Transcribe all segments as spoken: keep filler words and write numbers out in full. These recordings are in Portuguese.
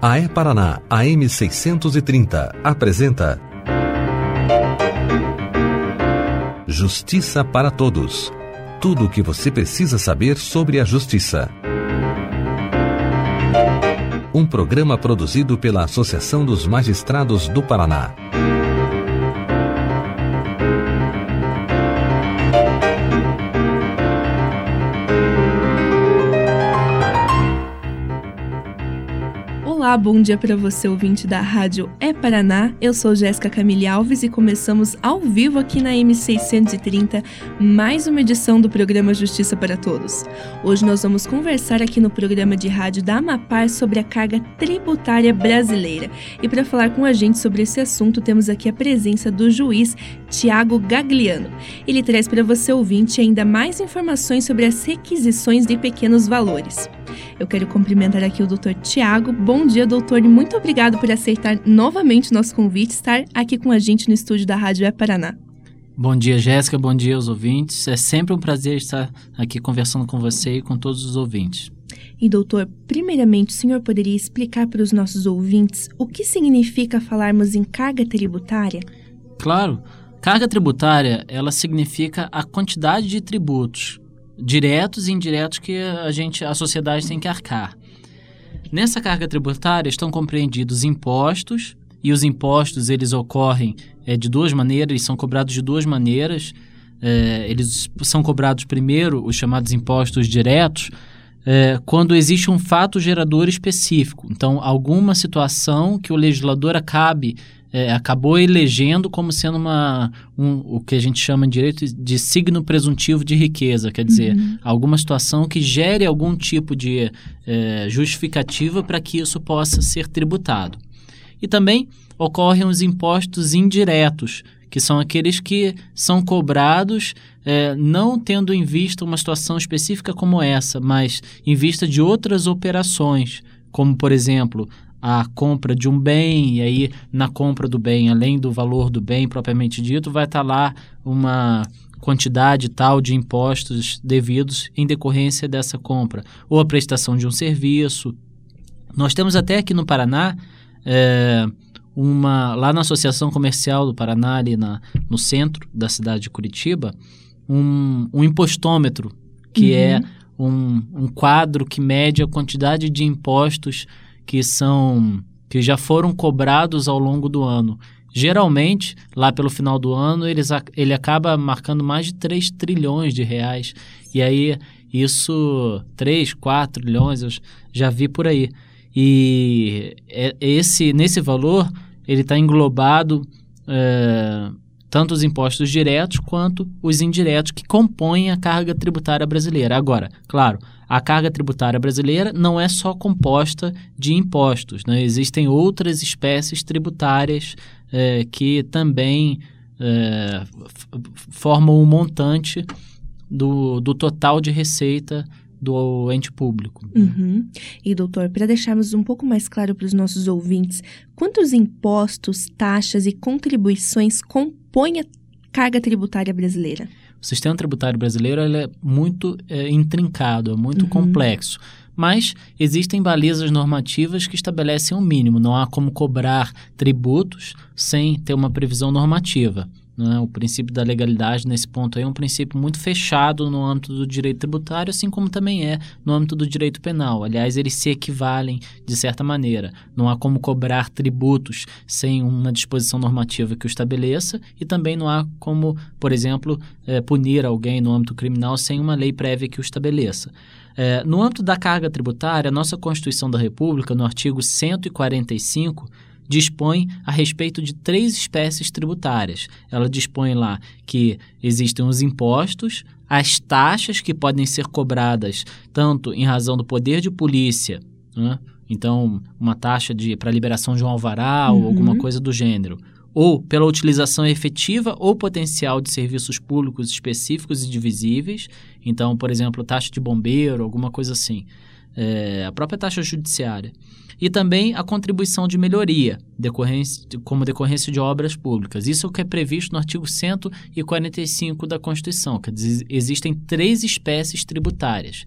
A E-Paraná, A M seiscentos e trinta, apresenta Justiça para Todos. Tudo o que você precisa saber sobre a justiça. Um programa produzido pela Associação dos Magistrados do Paraná. Olá, bom dia para você, ouvinte da Rádio E-Paraná. Eu sou Jéssica Camille Alves e começamos ao vivo aqui na M seiscentos e trinta mais uma edição do programa Justiça para Todos. Hoje nós vamos conversar aqui no programa de rádio da Amapar sobre a carga tributária brasileira. E para falar com a gente sobre esse assunto, temos aqui a presença do juiz Tiago Gagliano. Ele traz para você, ouvinte, ainda mais informações sobre as requisições de pequenos valores. Eu quero cumprimentar aqui o doutor Tiago. Bom dia, doutor, e muito obrigado por aceitar novamente o nosso convite, estar aqui com a gente no estúdio da Rádio E-Paraná. Bom dia, Jéssica, bom dia aos ouvintes. É sempre um prazer estar aqui conversando com você e com todos os ouvintes. E, doutor, primeiramente, o senhor poderia explicar para os nossos ouvintes o que significa falarmos em carga tributária? Claro. Carga tributária, ela significa a quantidade de tributos diretos e indiretos que a gente, a sociedade tem que arcar. Nessa carga tributária estão compreendidos impostos, e os impostos eles ocorrem é, de duas maneiras, eles são cobrados de duas maneiras. É, eles são cobrados primeiro, os chamados impostos diretos, é, quando existe um fato gerador específico. Então, alguma situação que o legislador acabe É, acabou elegendo como sendo uma, um, o que a gente chama em direito de signo presuntivo de riqueza, quer dizer, uhum. alguma situação que gere algum tipo de é, justificativa para que isso possa ser tributado. E também ocorrem os impostos indiretos, que são aqueles que são cobrados é, não tendo em vista uma situação específica como essa, mas em vista de outras operações, como, por exemplo, a compra de um bem, e aí na compra do bem, além do valor do bem propriamente dito, vai estar lá uma quantidade tal de impostos devidos em decorrência dessa compra, ou a prestação de um serviço. Nós temos até aqui no Paraná, é, uma, lá na Associação Comercial do Paraná, ali na, no centro da cidade de Curitiba, um, um impostômetro, que uhum. é um, um quadro que mede a quantidade de impostos que são que já foram cobrados ao longo do ano. Geralmente, lá pelo final do ano, eles, ele acaba marcando mais de três trilhões de reais. E aí, isso, três, quatro trilhões, eu já vi por aí. E esse, nesse valor, ele está englobado é, tanto os impostos diretos quanto os indiretos que compõem a carga tributária brasileira. Agora, claro, a carga tributária brasileira não é só composta de impostos, né? Existem outras espécies tributárias é, que também é, f- formam um montante do, do total de receita do ente público. Uhum. E, doutor, para deixarmos um pouco mais claro para os nossos ouvintes, quantos impostos, taxas e contribuições compõem a carga tributária brasileira? O sistema tributário brasileiro ele é muito é, intrincado, é muito uhum. complexo, mas existem balizas normativas que estabelecem um mínimo. Não há como cobrar tributos sem ter uma previsão normativa, né? O princípio da legalidade nesse ponto aí é um princípio muito fechado no âmbito do direito tributário, assim como também é no âmbito do direito penal. Aliás, eles se equivalem de certa maneira. Não há como cobrar tributos sem uma disposição normativa que o estabeleça, e também não há como, por exemplo, é, punir alguém no âmbito criminal sem uma lei prévia que o estabeleça. É, no âmbito da carga tributária, a nossa Constituição da República, no artigo cento e quarenta e cinco, dispõe a respeito de três espécies tributárias. Ela dispõe lá que existem os impostos, as taxas que podem ser cobradas tanto em razão do poder de polícia, né? Então uma taxa para liberação de um alvará uhum. ou alguma coisa do gênero, ou pela utilização efetiva ou potencial de serviços públicos específicos e divisíveis. Então, por exemplo, taxa de bombeiro, alguma coisa assim. É, a própria taxa judiciária. E também a contribuição de melhoria, decorrência, como decorrência de obras públicas. Isso é o que é previsto no artigo cento e quarenta e cinco da Constituição. Quer dizer, existem três espécies tributárias.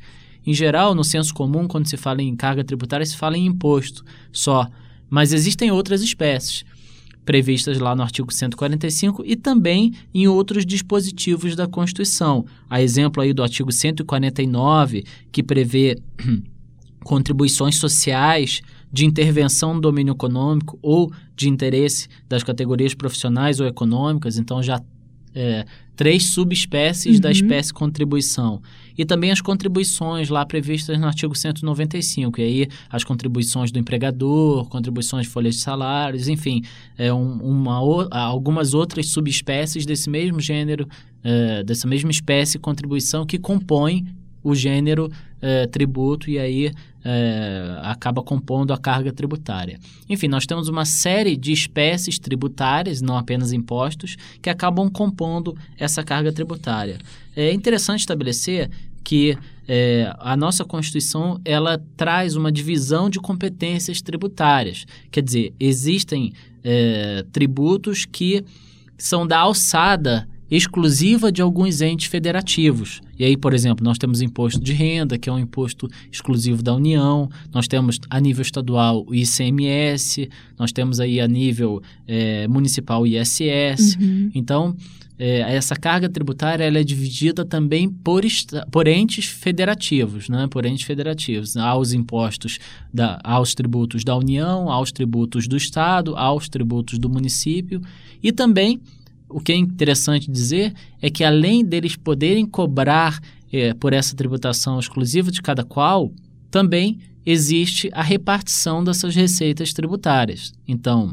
Em geral, no senso comum, quando se fala em carga tributária, se fala em imposto só. Mas existem outras espécies previstas lá no artigo cento e quarenta e cinco e também em outros dispositivos da Constituição. A exemplo aí do artigo cento e quarenta e nove, que prevê contribuições sociais de intervenção no domínio econômico ou de interesse das categorias profissionais ou econômicas, então já é, três subespécies uhum. da espécie contribuição. E também as contribuições lá previstas no artigo cento e noventa e cinco, e aí as contribuições do empregador, contribuições de folhas de salários, enfim, é um, uma, algumas outras subespécies desse mesmo gênero, é, dessa mesma espécie contribuição que compõem o gênero é, tributo e aí é, acaba compondo a carga tributária. Enfim, nós temos uma série de espécies tributárias, não apenas impostos, que acabam compondo essa carga tributária. É interessante estabelecer que é, a nossa Constituição ela traz uma divisão de competências tributárias. Quer dizer, existem é, tributos que são da alçada exclusiva de alguns entes federativos. E aí, por exemplo, nós temos imposto de renda, que é um imposto exclusivo da União, nós temos a nível estadual o I C M S, nós temos aí a nível é, municipal o I S S. Uhum. Então, é, essa carga tributária ela é dividida também por, por entes federativos, né? Por entes federativos. Há os impostos, da, aos tributos da União, aos tributos do Estado, aos tributos do município e também o que é interessante dizer é que, além deles poderem cobrar é, por essa tributação exclusiva de cada qual, também existe a repartição dessas receitas tributárias. Então,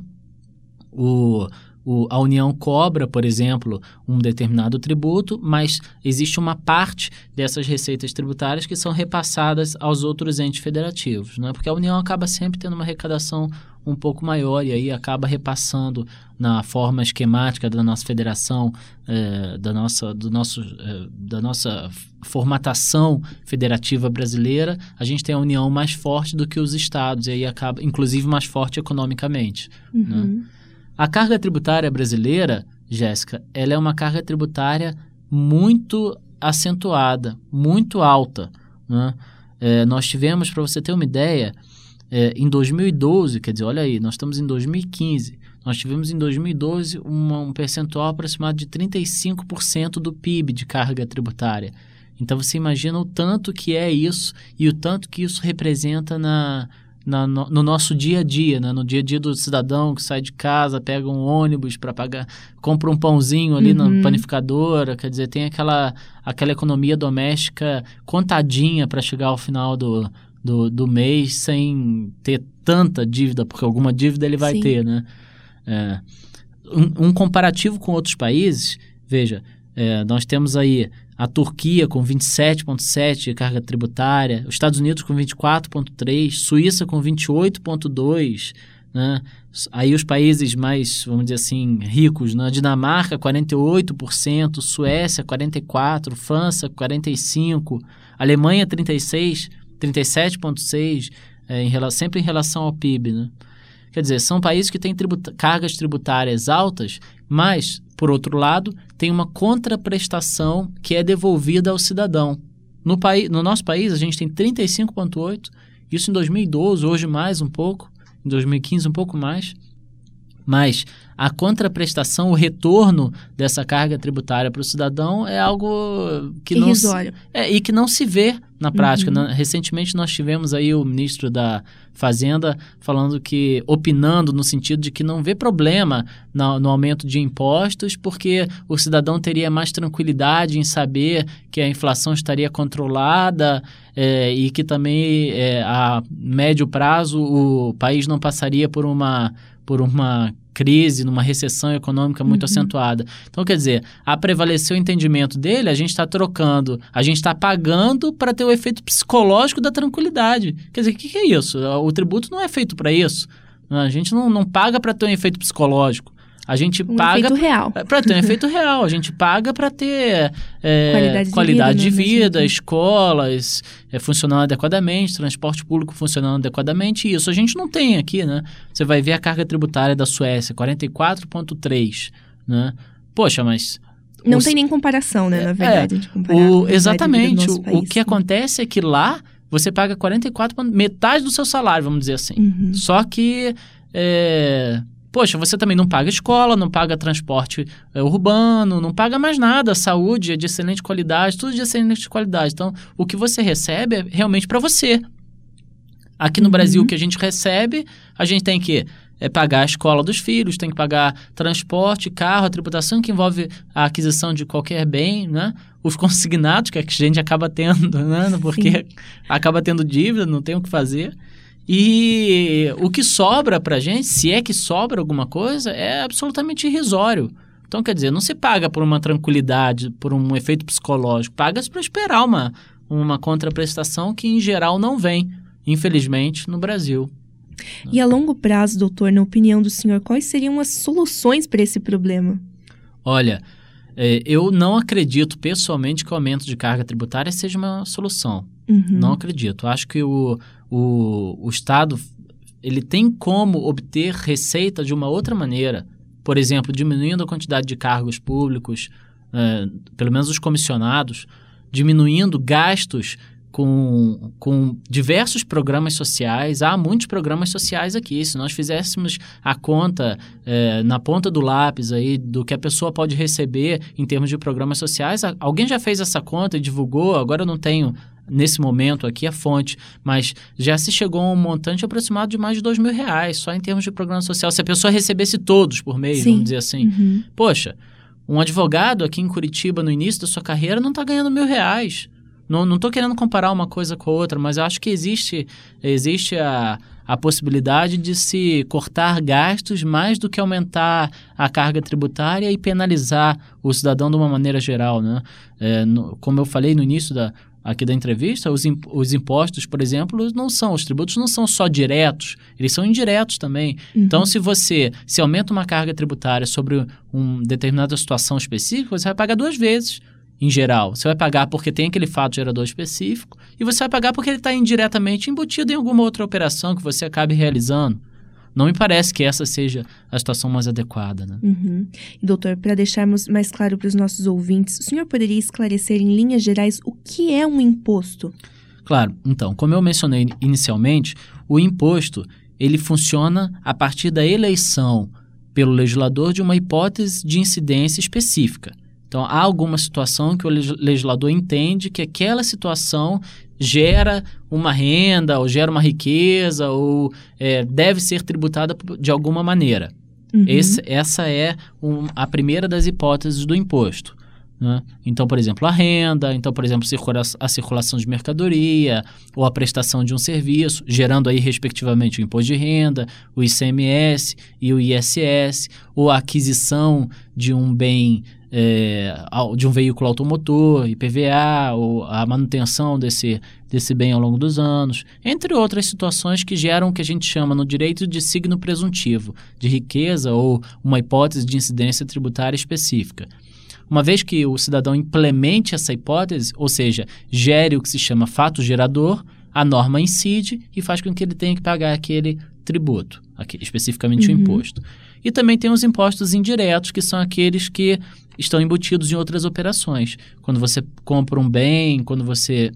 o, o, a União cobra, por exemplo, um determinado tributo, mas existe uma parte dessas receitas tributárias que são repassadas aos outros entes federativos, né? Porque a União acaba sempre tendo uma arrecadação um pouco maior e aí acaba repassando na forma esquemática da nossa federação, é, da, nossa, do nosso, é, da nossa formatação federativa brasileira, a gente tem a União mais forte do que os estados e aí acaba, inclusive, mais forte economicamente. Uhum. Né? A carga tributária brasileira, Jéssica, ela é uma carga tributária muito acentuada, muito alta. Né? É, nós tivemos, para você ter uma ideia, É, em dois mil e doze, quer dizer, olha aí, nós estamos em dois mil e quinze, nós tivemos em dois mil e doze uma, um percentual aproximado de trinta e cinco por cento do P I B de carga tributária. Então você imagina o tanto que é isso e o tanto que isso representa na, na, no, no nosso dia a dia, né? No dia a dia do cidadão que sai de casa, pega um ônibus para pagar, compra um pãozinho ali uhum. na panificadora, quer dizer, tem aquela, aquela economia doméstica contadinha para chegar ao final do Do, do mês sem ter tanta dívida, porque alguma dívida ele vai Sim. ter, né? É, um, um comparativo com outros países, veja, é, nós temos aí a Turquia com vinte e sete vírgula sete de carga tributária, os Estados Unidos com vinte e quatro vírgula três, Suíça com vinte e oito vírgula dois, né? Aí os países mais, vamos dizer assim, ricos, né? Dinamarca, quarenta e oito por cento, Suécia, quarenta e quatro por cento, França, quarenta e cinco por cento, Alemanha, trinta e seis por cento, trinta e sete vírgula seis por cento, é, em relação, sempre em relação ao P I B, né? Quer dizer, são países que têm tributa- cargas tributárias altas, mas, por outro lado, tem uma contraprestação que é devolvida ao cidadão. No, paí- no nosso país, a gente tem trinta e cinco vírgula oito por cento, isso em dois mil e doze, hoje mais um pouco, em dois mil e quinze um pouco mais, mas a contraprestação, o retorno dessa carga tributária para o cidadão é algo que não se, é, e que não se vê na prática. Uhum. Recentemente nós tivemos aí o ministro da Fazenda falando que, opinando no sentido de que não vê problema no, no aumento de impostos, porque o cidadão teria mais tranquilidade em saber que a inflação estaria controlada é, e que também é, a médio prazo o país não passaria por uma por uma crise, numa recessão econômica muito uhum. acentuada. Então, quer dizer, a prevalecer o entendimento dele, a gente está trocando, a gente está pagando para ter o efeito psicológico da tranquilidade. Quer dizer, o que, que é isso? O tributo não é feito para isso. A gente não, não paga para ter um efeito psicológico. A gente um paga efeito real. Para ter um efeito real. A gente paga para ter é, qualidade de qualidade vida, de vida né? escolas é, funcionando adequadamente, transporte público funcionando adequadamente. E isso a gente não tem aqui, né? Você vai ver a carga tributária da Suécia, quarenta e quatro vírgula três, né? Poxa, mas Não os, tem nem comparação, né, na verdade. É, de comparar o, exatamente. O, país, o que né? acontece é que lá você paga quarenta e quatro por cento, metade do seu salário, vamos dizer assim. Uhum. Só que, é, poxa, você também não paga escola, não paga transporte é, urbano, não paga mais nada. Saúde é de excelente qualidade, tudo de excelente qualidade. Então, o que você recebe é realmente para você. Aqui no Uhum. Brasil, o que a gente recebe, a gente tem que é, pagar a escola dos filhos, tem que pagar transporte, carro, a tributação que envolve a aquisição de qualquer bem, né? Os consignados que a gente acaba tendo, né? Porque Sim. acaba tendo dívida, não tem o que fazer. E o que sobra pra gente, se é que sobra alguma coisa, é absolutamente irrisório. Então, quer dizer, não se paga por uma tranquilidade, por um efeito psicológico, paga-se para esperar uma, uma contraprestação que, em geral, não vem, infelizmente, no Brasil. E a longo prazo, doutor, na opinião do senhor, quais seriam as soluções para esse problema? Olha, é, eu não acredito pessoalmente que o aumento de carga tributária seja uma solução. Uhum. Não acredito. Acho que o, o, o Estado ele tem como obter receita de uma outra maneira. Por exemplo, diminuindo a quantidade de cargos públicos, é, pelo menos os comissionados, diminuindo gastos com, com diversos programas sociais. Há muitos programas sociais aqui. Se nós fizéssemos a conta é, na ponta do lápis aí, do que a pessoa pode receber em termos de programas sociais, alguém já fez essa conta e divulgou, agora eu não tenho nesse momento aqui a fonte, mas já se chegou a um montante aproximado de mais de dois mil reais, só em termos de programa social. Se a pessoa recebesse todos por mês, Sim. vamos dizer assim. Uhum. Poxa, um advogado aqui em Curitiba, no início da sua carreira, não está ganhando mil reais. Não estou querendo comparar uma coisa com a outra, mas eu acho que existe, existe a, a possibilidade de se cortar gastos mais do que aumentar a carga tributária e penalizar o cidadão de uma maneira geral, né? É, no, como eu falei no início da, aqui da entrevista, os, imp, os impostos, por exemplo, não são, os tributos não são só diretos, eles são indiretos também. Uhum. Então, se você se aumenta uma carga tributária sobre uma determinada situação específica, você vai pagar duas vezes. Em geral, você vai pagar porque tem aquele fato gerador específico e você vai pagar porque ele está indiretamente embutido em alguma outra operação que você acabe realizando. Não me parece que essa seja a situação mais adequada, né? Uhum. Doutor, para deixarmos mais claro para os nossos ouvintes, o senhor poderia esclarecer em linhas gerais o que é um imposto? Claro. Então, como eu mencionei inicialmente, o imposto ele funciona a partir da eleição pelo legislador de uma hipótese de incidência específica. Então, há alguma situação que o legislador entende que aquela situação gera uma renda, ou gera uma riqueza, ou é, deve ser tributada de alguma maneira. Uhum. Esse, essa é um, a primeira das hipóteses do imposto, né? Então, por exemplo, a renda, então, por exemplo, circula, a circulação de mercadoria, ou a prestação de um serviço, gerando aí, respectivamente, o imposto de renda, o I C M S e o I S S, ou a aquisição de um bem... É, de um veículo automotor, I P V A, ou a manutenção desse, desse bem ao longo dos anos, entre outras situações que geram o que a gente chama no direito de signo presuntivo, de riqueza ou uma hipótese de incidência tributária específica. Uma vez que o cidadão implemente essa hipótese, ou seja, gere o que se chama fato gerador, a norma incide e faz com que ele tenha que pagar aquele tributo, aqui, especificamente uhum. o imposto. E também tem os impostos indiretos, que são aqueles que estão embutidos em outras operações. Quando você compra um bem, quando você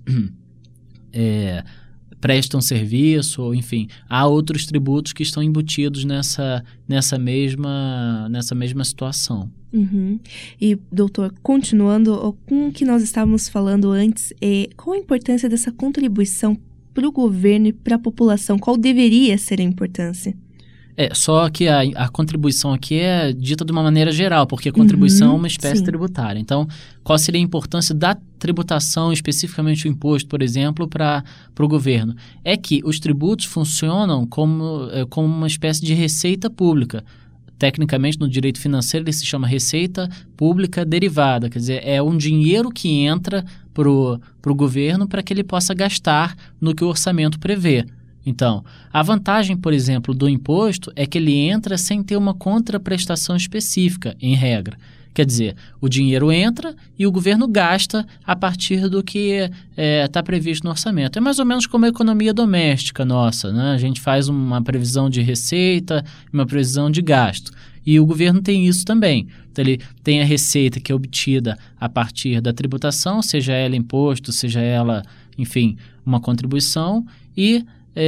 é, presta um serviço, ou enfim, há outros tributos que estão embutidos nessa, nessa, mesma, nessa mesma situação. Uhum. E, doutor, continuando com o que nós estávamos falando antes, é, qual a importância dessa contribuição para o governo e para a população? Qual deveria ser a importância? É, só que a, a contribuição aqui é dita de uma maneira geral, porque a contribuição uhum, é uma espécie sim. tributária. Então, qual seria a importância da tributação, especificamente o imposto, por exemplo, para o governo? É que os tributos funcionam como, é, como uma espécie de receita pública. Tecnicamente, no direito financeiro, ele se chama receita pública derivada, quer dizer, é um dinheiro que entra para o governo para que ele possa gastar no que o orçamento prevê. Então, a vantagem, por exemplo, do imposto é que ele entra sem ter uma contraprestação específica, em regra. Quer dizer, o dinheiro entra e o governo gasta a partir do que está previsto no orçamento. É mais ou menos como a economia doméstica nossa, né? A gente faz uma previsão de receita, uma previsão de gasto. E o governo tem isso também. Então, ele tem a receita que é obtida a partir da tributação, seja ela imposto, seja ela, enfim, uma contribuição, e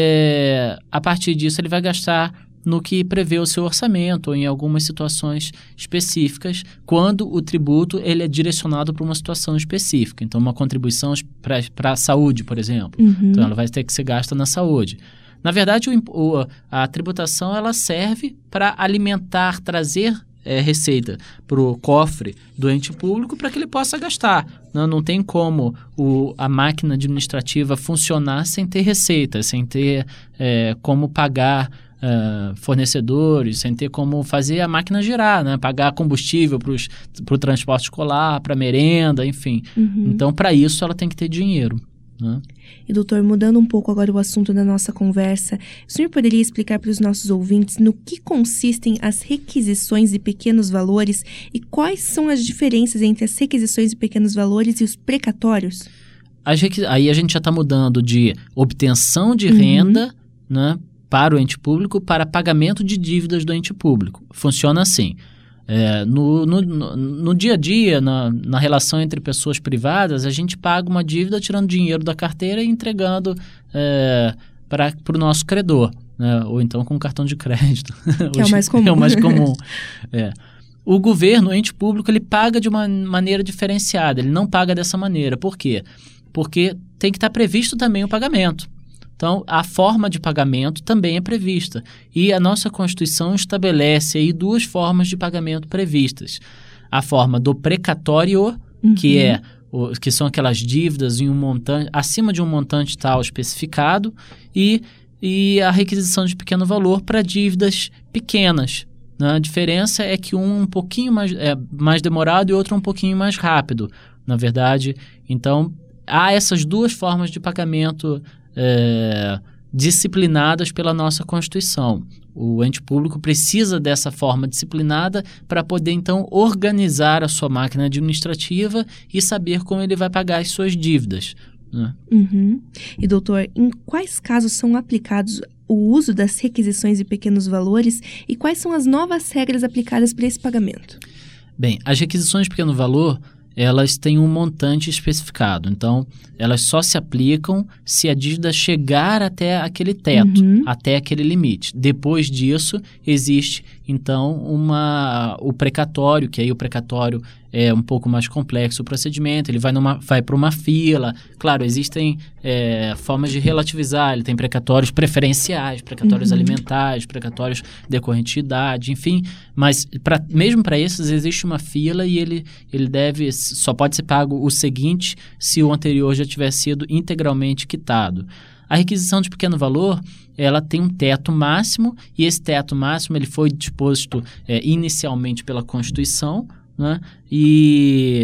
é, a partir disso ele vai gastar no que prevê o seu orçamento ou em algumas situações específicas, quando o tributo ele é direcionado para uma situação específica. Então, uma contribuição para a saúde, por exemplo. Uhum. Então, ela vai ter que ser gasta na saúde. Na verdade, o, o, a tributação ela serve para alimentar, trazer é, receita para o cofre do ente público para que ele possa gastar. Não, não tem como o, a máquina administrativa funcionar sem ter receita, sem ter é, como pagar Uh, fornecedores, sem ter como fazer a máquina girar, né? Pagar combustível para o transporte escolar, para merenda, enfim. Uhum. Então, para isso, ela tem que ter dinheiro, né? E, doutor, mudando um pouco agora o assunto da nossa conversa, o senhor poderia explicar para os nossos ouvintes no que consistem as requisições de pequenos valores e quais são as diferenças entre as requisições de pequenos valores e os precatórios? As requis... Aí a gente já está mudando de obtenção de renda, uhum. né? Para o ente público, para pagamento de dívidas do ente público. Funciona assim. É, no, no, no dia a dia, na, na relação entre pessoas privadas, a gente paga uma dívida tirando dinheiro da carteira e entregando é, para o nosso credor, né? Ou então com cartão de crédito. Que é o mais comum. É o mais comum. É. O governo, o ente público, ele paga de uma maneira diferenciada. Ele não paga dessa maneira. Por quê? Porque tem que estar previsto também o pagamento. Então, a forma de pagamento também é prevista. E a nossa Constituição estabelece aí duas formas de pagamento previstas. A forma do precatório, uhum. que, é, o, que são aquelas dívidas em um montante, acima de um montante tal especificado, e, e a requisição de pequeno valor para dívidas pequenas. Né? A diferença é que um um pouquinho mais, é, mais demorado e outro um pouquinho mais rápido, na verdade. Então, há essas duas formas de pagamento É, disciplinadas pela nossa Constituição. O ente público precisa dessa forma disciplinada para poder, então, organizar a sua máquina administrativa e saber como ele vai pagar as suas dívidas, né? Uhum. E, doutor, em quais casos são aplicados o uso das requisições de pequenos valores e quais são as novas regras aplicadas para esse pagamento? Bem, as requisições de pequeno valor elas têm um montante especificado. Então, elas só se aplicam se a dívida chegar até aquele teto, uhum. até aquele limite. Depois disso, existe, então, uma, o precatório, que aí o precatório é um pouco mais complexo o procedimento, ele vai, numa, vai para uma fila. Claro, existem é, formas de relativizar, ele tem precatórios preferenciais, precatórios uhum. alimentares, precatórios decorrentes de idade, enfim, mas pra, mesmo para esses existe uma fila e ele, ele deve, só pode ser pago o seguinte se o anterior já tiver sido integralmente quitado. A requisição de pequeno valor, ela tem um teto máximo e esse teto máximo ele foi disposto é, inicialmente pela Constituição, né? E,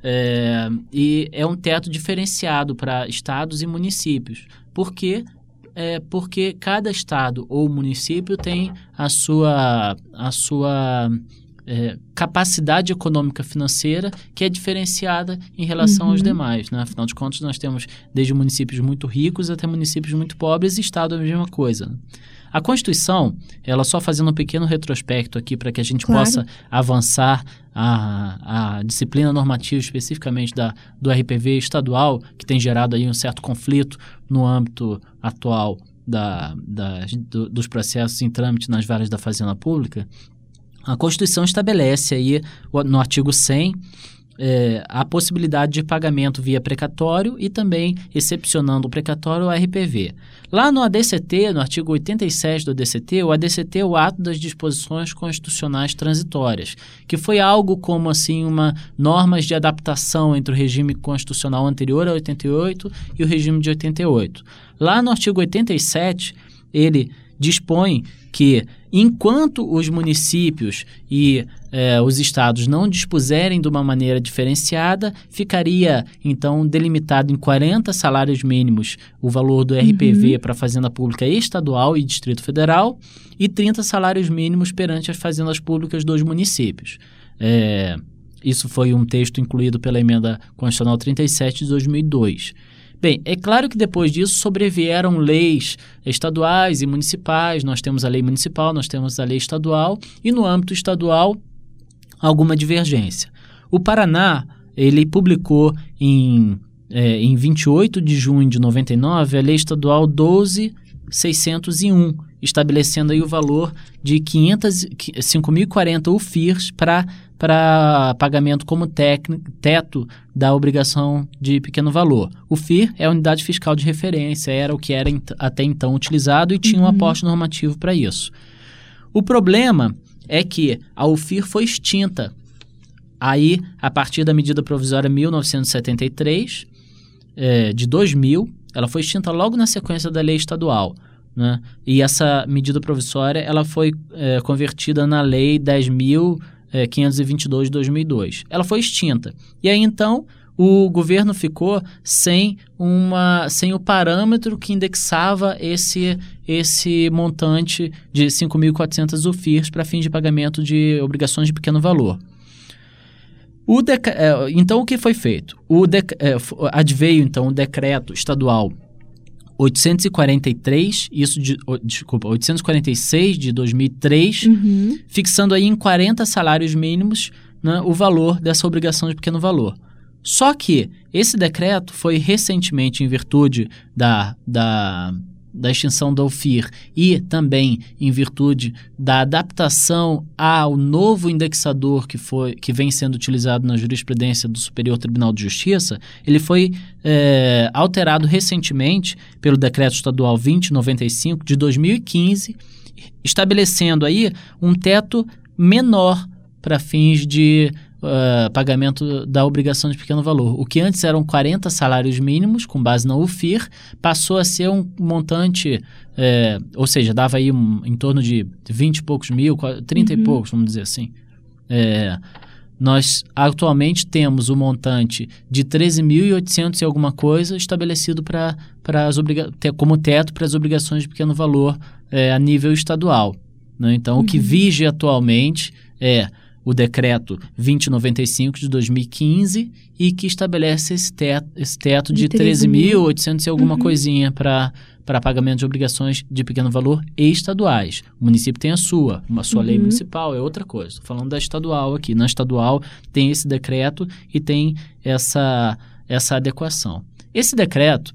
é, e é um teto diferenciado para estados e municípios. Por quê? É porque cada estado ou município tem a sua, a sua é, capacidade econômica financeira que é diferenciada em relação uhum. aos demais, né? Afinal de contas, nós temos desde municípios muito ricos até municípios muito pobres e estado é a mesma coisa, né? A Constituição, ela só fazendo um pequeno retrospecto aqui para que a gente claro. possa avançar a, a disciplina normativa especificamente da, do R P V estadual, que tem gerado aí um certo conflito no âmbito atual da, da, do, dos processos em trâmite nas varas da Fazenda Pública. A Constituição estabelece aí no artigo cem É, a possibilidade de pagamento via precatório e também, excepcionando o precatório, o R P V. Lá no A D C T, no artigo oitenta e sete do A D C T, o A D C T é o ato das disposições constitucionais transitórias, que foi algo como assim uma normas de adaptação entre o regime constitucional anterior a oitenta e oito e o regime de oitenta e oito. Lá no artigo oitenta e sete, ele dispõe que, enquanto os municípios e eh, os estados não dispuserem de uma maneira diferenciada, ficaria, então, delimitado em quarenta salários mínimos o valor do R P V uhum. para a Fazenda Pública Estadual e Distrito Federal e trinta salários mínimos perante as fazendas públicas dos municípios. É, Isso foi um texto incluído pela Emenda Constitucional trinta e sete de dois mil e dois. Bem, é claro que depois disso sobrevieram leis estaduais e municipais. Nós temos a lei municipal, nós temos a lei estadual e no âmbito estadual alguma divergência. O Paraná, ele publicou em, é, em vinte e oito de junho de noventa e nove a lei estadual doze mil seiscentos e um, estabelecendo aí o valor de cinco mil e quarenta U F I Rs para para pagamento como técnico, teto da obrigação de pequeno valor. O F I R é a unidade fiscal de referência, era o que era até então utilizado e tinha um aporte normativo para isso. O problema é que a U F I R foi extinta. Aí, a partir da medida provisória mil novecentos e setenta e três, é, de dois mil, ela foi extinta logo na sequência da lei estadual, né? E essa medida provisória ela foi é, convertida na lei dez mil quinhentos e vinte e dois de dois mil e dois. Ela foi extinta. E aí, então, o governo ficou sem, uma, sem o parâmetro que indexava esse, esse montante de cinco mil e quatrocentas U F I Rs para fins de pagamento de obrigações de pequeno valor. O dec... Então, o que foi feito? O dec... Adveio, então, o decreto estadual oitocentos e quarenta e três, isso de, oh, desculpa, oitocentos e quarenta e seis de dois mil e três, uhum. fixando aí em quarenta salários mínimos, né, o valor dessa obrigação de pequeno valor. Só que esse decreto foi recentemente, em virtude da, da, da extinção da U F I R e também em virtude da adaptação ao novo indexador que, foi, que vem sendo utilizado na jurisprudência do Superior Tribunal de Justiça, ele foi é, alterado recentemente pelo Decreto Estadual vinte noventa e cinco de dois mil e quinze, estabelecendo aí um teto menor para fins de Uh, pagamento da obrigação de pequeno valor. O que antes eram quarenta salários mínimos, com base na U F I R, passou a ser um montante, é, ou seja, dava aí um, em torno de vinte e poucos mil, trinta uhum. e poucos, vamos dizer assim. É, nós atualmente temos o montante de treze mil e oitocentos e alguma coisa estabelecido pra, pra as obriga- como teto para as obrigações de pequeno valor é, a nível estadual, né? Então, uhum. o que vige atualmente é o decreto vinte noventa e cinco de dois mil e quinze e que estabelece esse teto, esse teto de, de treze mil e oitocentos e alguma uhum. coisinha para para pagamento de obrigações de pequeno valor e estaduais. O município tem a sua, uma sua uhum. lei municipal, é outra coisa. Estou falando da estadual aqui. Na estadual tem esse decreto e tem essa, essa adequação. Esse decreto,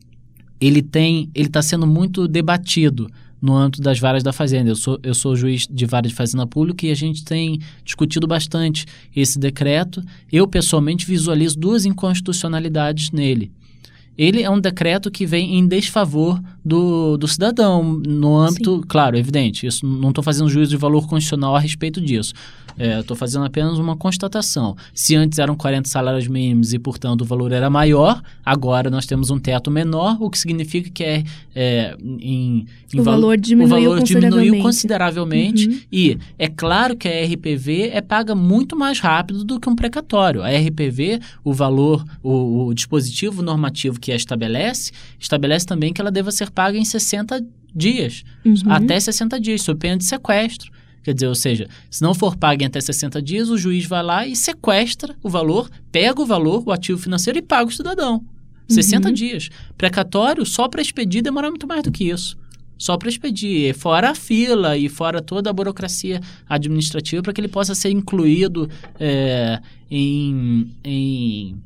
ele tem, ele está sendo muito debatido no âmbito das varas da Fazenda. Eu sou, eu sou juiz de vara de Fazenda Pública e a gente tem discutido bastante esse decreto. Eu, pessoalmente, visualizo duas inconstitucionalidades nele. Ele é um decreto que vem em desfavor do, do cidadão, no âmbito, Sim. claro, evidente, isso, não estou fazendo juízo de valor constitucional a respeito disso. Estou é, fazendo apenas uma constatação. Se antes eram quarenta salários mínimos e, portanto, o valor era maior, agora nós temos um teto menor, o que significa que é, é em, em o, val- valor diminuiu o valor consideravelmente. diminuiu consideravelmente uhum. e é claro que a R P V é paga muito mais rápido do que um precatório. A R P V, o valor, o, o dispositivo normativo que a estabelece, estabelece também que ela deva ser paga em sessenta dias, uhum. até sessenta dias, sob pena de sequestro. Quer dizer, ou seja, se não for pago em até sessenta dias, o juiz vai lá e sequestra o valor, pega o valor, o ativo financeiro e paga o cidadão. sessenta uhum. dias. Precatório, só para expedir, demora muito mais do que isso. Só para expedir, fora a fila e fora toda a burocracia administrativa para que ele possa ser incluído é, em... em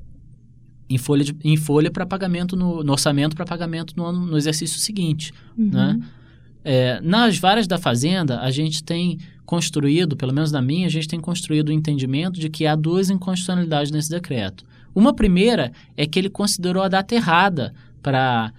em folha, de, em folha para pagamento, no, no orçamento para pagamento no, ano, no exercício seguinte. Uhum. Né? É, nas varas da Fazenda, a gente tem construído, pelo menos na minha, a gente tem construído o entendimento de que há duas inconstitucionalidades nesse decreto. Uma primeira é que ele considerou a data errada para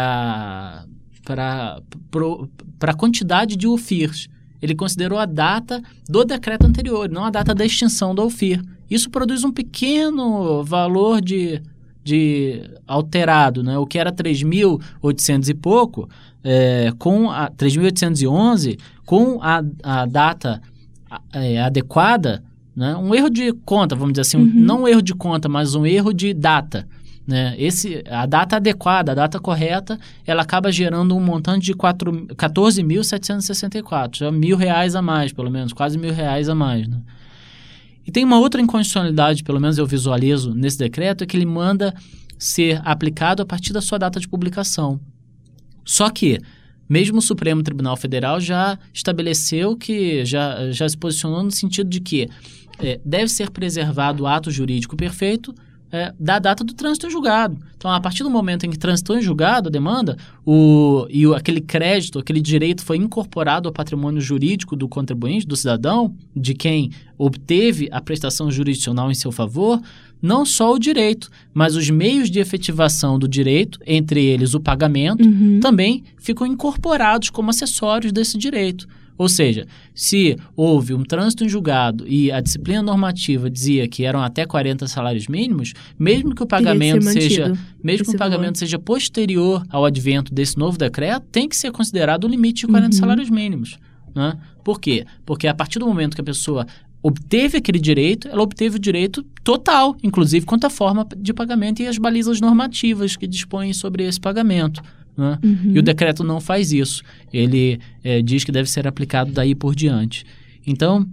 a quantidade de U F I Rs. Ele considerou a data do decreto anterior, não a data da extinção da U F I R. Isso produz um pequeno valor de... de alterado, né? O que era três mil e oitocentos e pouco, é, com a três mil oitocentos e onze, com a, a data é, adequada, né? Um erro de conta, vamos dizer assim, uhum. um, não um erro de conta, mas um erro de data, né? Esse, a data adequada, a data correta, ela acaba gerando um montante de quatorze mil setecentos e sessenta e quatro, já mil reais a mais, pelo menos, quase mil reais a mais, né? E tem uma outra inconstitucionalidade, pelo menos eu visualizo nesse decreto, é que ele manda ser aplicado a partir da sua data de publicação. Só que, mesmo o Supremo Tribunal Federal já estabeleceu que, já, já se posicionou no sentido de que é, deve ser preservado o ato jurídico perfeito é, da data do trânsito em julgado. Então, a partir do momento em que transitou em julgado a demanda, o, e o, aquele crédito, aquele direito foi incorporado ao patrimônio jurídico do contribuinte, do cidadão, de quem obteve a prestação jurisdicional em seu favor, não só o direito, mas os meios de efetivação do direito, entre eles o pagamento, uhum. também ficam incorporados como acessórios desse direito. Ou seja, se houve um trânsito em julgado e a disciplina normativa dizia que eram até quarenta salários mínimos, mesmo que o pagamento seja, mesmo que o pagamento seja posterior ao advento desse novo decreto, tem que ser considerado o limite de quarenta uhum. salários mínimos. Né? Por quê? Porque a partir do momento que a pessoa obteve aquele direito, ela obteve o direito total, inclusive quanto à forma de pagamento e as balizas normativas que dispõem sobre esse pagamento. Né? Uhum. E o decreto não faz isso. Ele é, diz que deve ser aplicado daí por diante. Então,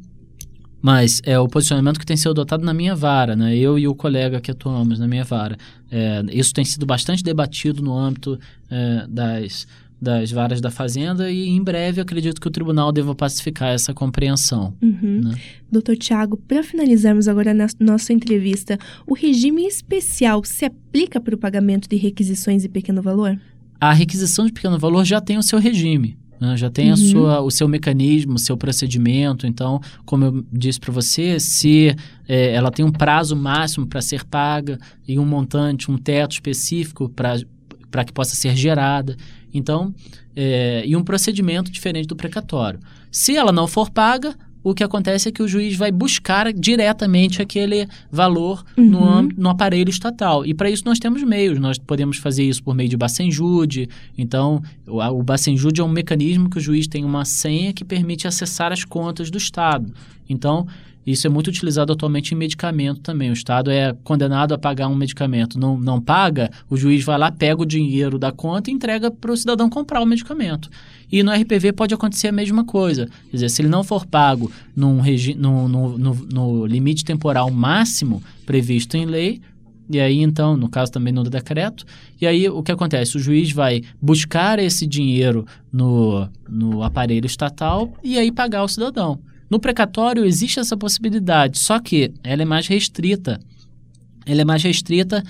mas é o posicionamento que tem sido adotado na minha vara, né? Eu e o colega que atuamos na minha vara. É, isso tem sido bastante debatido no âmbito é, das, das varas da Fazenda e em breve acredito que o tribunal deva pacificar essa compreensão. Uhum. Né? doutor Tiago, para finalizarmos agora na nossa entrevista, o regime especial se aplica para o pagamento de requisições de pequeno valor? A requisição de pequeno valor já tem o seu regime, né? Já tem uhum. a sua, o seu mecanismo, o seu procedimento. Então, como eu disse para você, se é, ela tem um prazo máximo para ser paga e um montante, um teto específico para que possa ser gerada. Então, é, e um procedimento diferente do precatório. Se ela não for paga, o que acontece é que o juiz vai buscar diretamente aquele valor uhum. no, no aparelho estatal. E para isso nós temos meios. Nós podemos fazer isso por meio de Bacenjude. Então, o, o Bacenjude é um mecanismo que o juiz tem uma senha que permite acessar as contas do Estado. Então, isso é muito utilizado atualmente em medicamento também. O Estado é condenado a pagar um medicamento. Não, não paga, o juiz vai lá, pega o dinheiro da conta e entrega para o cidadão comprar o medicamento. E no R P V pode acontecer a mesma coisa. Quer dizer, se ele não for pago num regi- no, no, no, no limite temporal máximo previsto em lei, e aí então, no caso também no decreto, e aí o que acontece? O juiz vai buscar esse dinheiro no, no aparelho estatal e aí pagar ao cidadão. No precatório existe essa possibilidade, só que ela é mais restrita. Ela é mais restrita,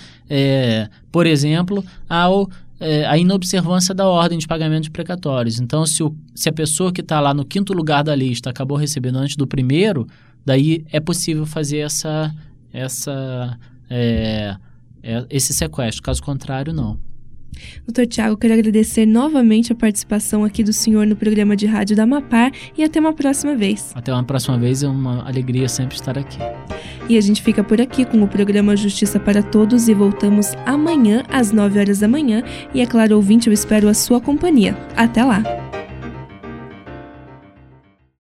é, por exemplo, ao, é, à inobservância da ordem de pagamento de precatórios. Então, se, o, se a pessoa que está lá no quinto lugar da lista acabou recebendo antes do primeiro, daí é possível fazer essa, essa, é, é, esse sequestro. Caso contrário, não. doutor Tiago, quero agradecer novamente a participação aqui do senhor no programa de rádio da Amapar e até uma próxima vez. Até uma próxima vez, é uma alegria sempre estar aqui. E a gente fica por aqui com o programa Justiça para Todos e voltamos amanhã às nove horas da manhã. E é claro, ouvinte, eu espero a sua companhia. Até lá!